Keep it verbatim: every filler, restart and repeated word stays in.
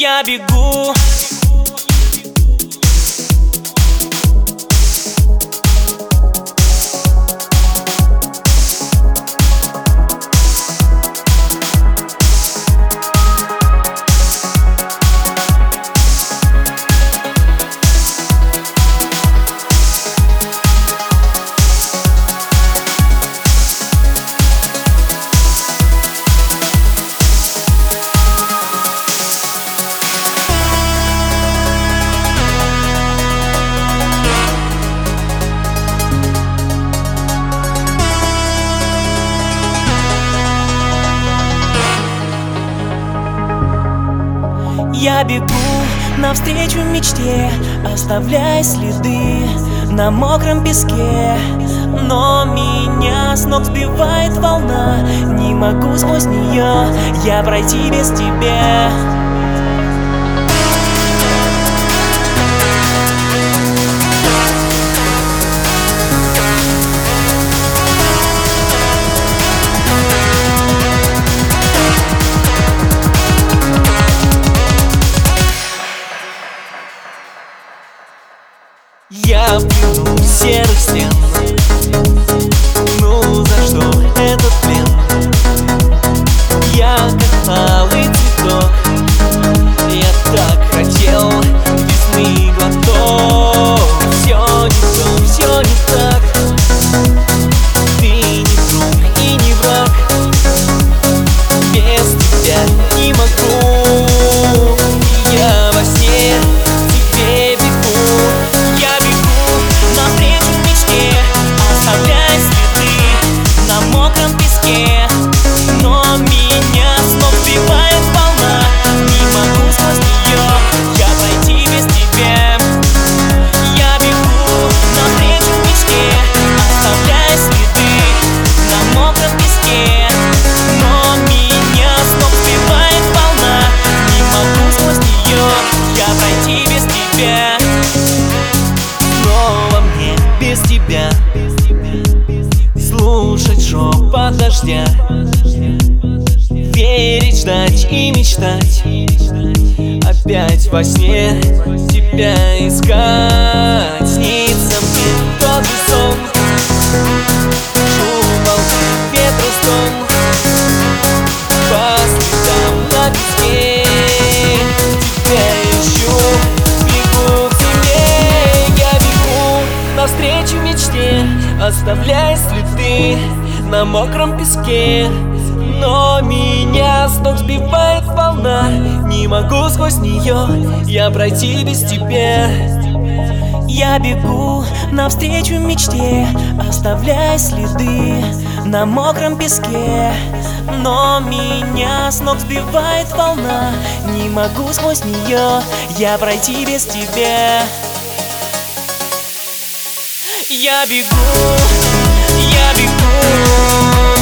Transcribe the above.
Я бегу. Я бегу навстречу мечте, оставляя следы на мокром песке. Но меня с ног сбивает волна, не могу сквозь нее я пройти без тебя. Я плюну серых стен. Ну за что этот плен? Я как алый цветок. Я так хотел весны глоток. Все не то, все не так. Ты не друг и не враг. Без тебя не могу. Я во сне тебе бегу. Я бегу навстречу мечте, оставляя следы на мокром песке. Но меня снова сбивает волна, не могу сквозь нее я пройти без тебя. Я бегу навстречу мечте, оставляя следы на мокром песке. Но меня снова сбивает волна, не могу сквозь нее я пройти без тебя. Снова мне без тебя слушать шепот дождя, верить, ждать и мечтать, опять во сне тебя искать. Снится мне тот же сон, шум волны, ветра стон, по следам на песке тебя ищу. Бегу к тебе, я бегу навстречу мечте, оставляя следы на мокром песке. Но меня с ног сбивает волна, не могу сквозь нее я пройти без тебя. Я бегу навстречу мечте, оставляя следы на мокром песке. Но меня с ног сбивает волна, не могу сквозь нее я пройти без тебя. Я бегу, я бегу.